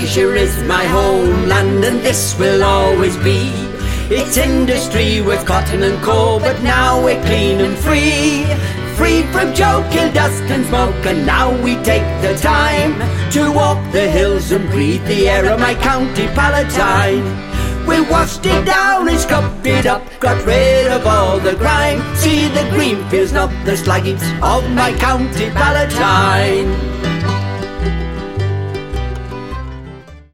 Lancashire is my homeland, and this will always be. It's industry with cotton and coal, but now we're clean and free. Free from joke, kill dust and smoke, and now we take the time to walk the hills and breathe the air of my county Palatine. We washed it down and scrubbed it up, got rid of all the grime. See the green fields, not the slaggies of my county Palatine.